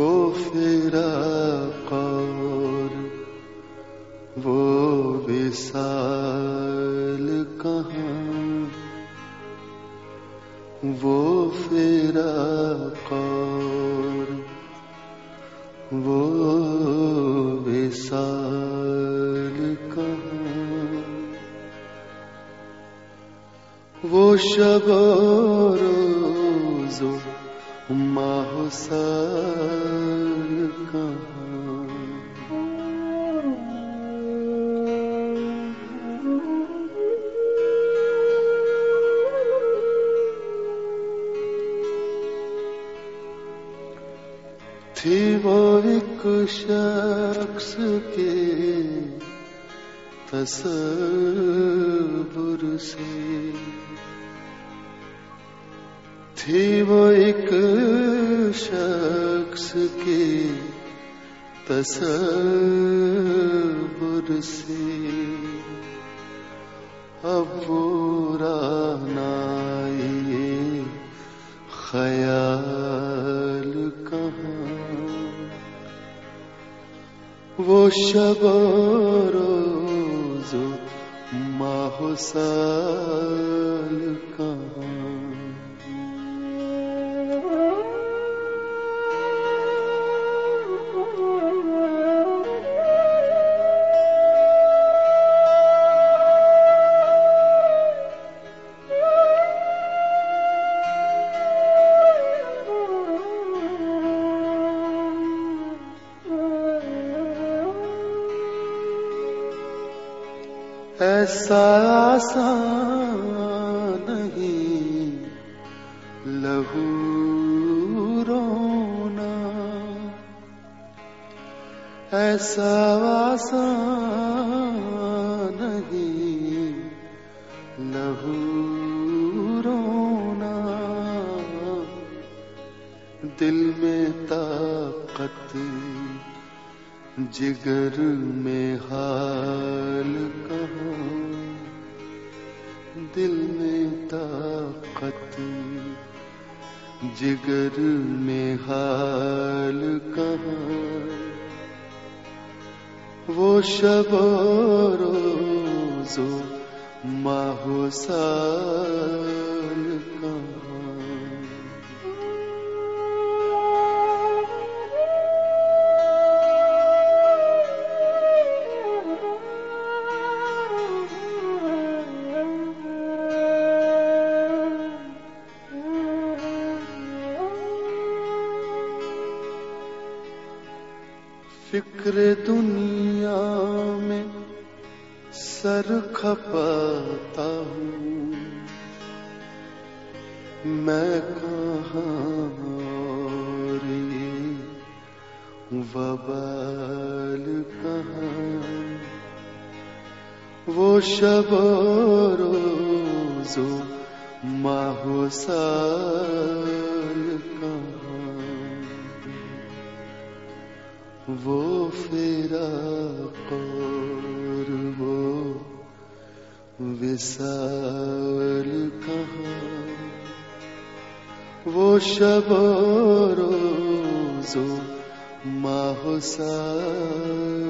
وہ فراق اور وہ وصال کہاں، وہ فراق اور وہ وصال کہاں، وہ شب و روز و ماہ و سال کہاں، تھی وہ ایک شخص کے تصور سے، تھی وہ ایک شخص کے تصور سے، اب وہ رہنائی خیال کہاں، وہ شب و روز و ماہ و سال کہاں، ایسا آسان نہیں لہو رونا، ایسا آسان نہیں لہو رونا، دل میں طاقت جگر میں حال کہاں، دل میں طاقت جگر میں حال کہاں، وہ شب و روز و ماہ و سال کہاں، فکر دنیا میں سر کھپاتا ہوں، میں کہاں اور یہ وبال کہاں، وہ شب و روز و ماہ و سال کہاں، وہ فراق اور وہ وصال کہاں، وہ شب و روز و ماہ و سال